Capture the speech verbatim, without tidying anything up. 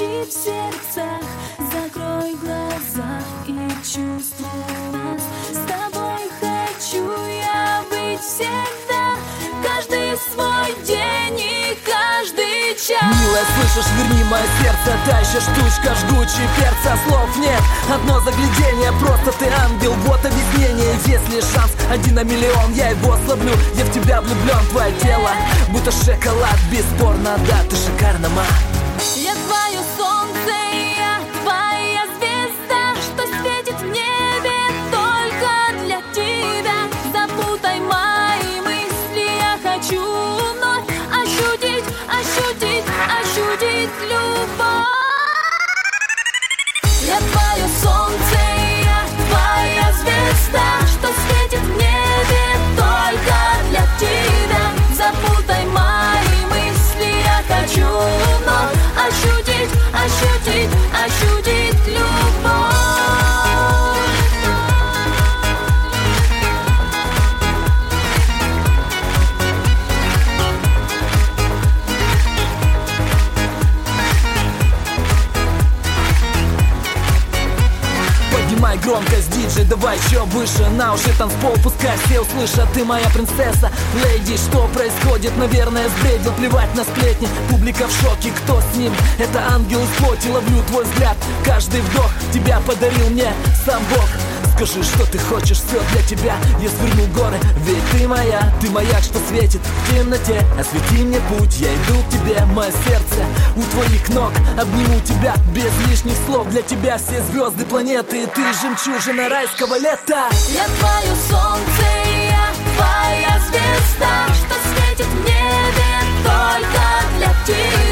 звучит в сердцах. Закрой глаза и чувствуй нас. С тобой хочу я быть всегда, каждый свой день и каждый час. Милая, слышишь, верни мое сердце, та еще штучка, жгучий перца. Слов нет, одно заглядение, просто ты ангел, вот объяснение. Если шанс один на миллион, я его словлю, я в тебя влюблен. Твое тело, будто шоколад, бесспорно, да, ты шикарна, ма. Я твое солнце, я твоя звезда, что светит в небе только для тебя. Запутай мои мысли, я хочу вновь ощутить, ощутить, ощутить любовь. Я твое солнце, я твоя звезда, что светит в небе только для тебя. Запутай мои мысли, я хочу вновь ощутить, ощутить, ощутить любовь. Поднимай громкость, диджей, давай еще выше. На уши танцпол, пускай все услышат. Ты моя принцесса, леди, что происходит? Наверное, сбредил, плевать на сплетни. Публика в шоке, кто с ним? Это ангел из плоти, ловлю твой взгляд. Каждый вдох тебя подарил мне сам Бог. Скажи, что ты хочешь, все для тебя. Я сверну горы, ведь ты моя. Ты маяк, что светит в темноте. Освети мне путь, я иду к тебе. Мое сердце у твоих ног, обниму тебя без лишних слов. Для тебя все звезды планеты, ты жемчужина райского лета. Я твое солнце, я твоя звезда, что светит в небе только для тебя.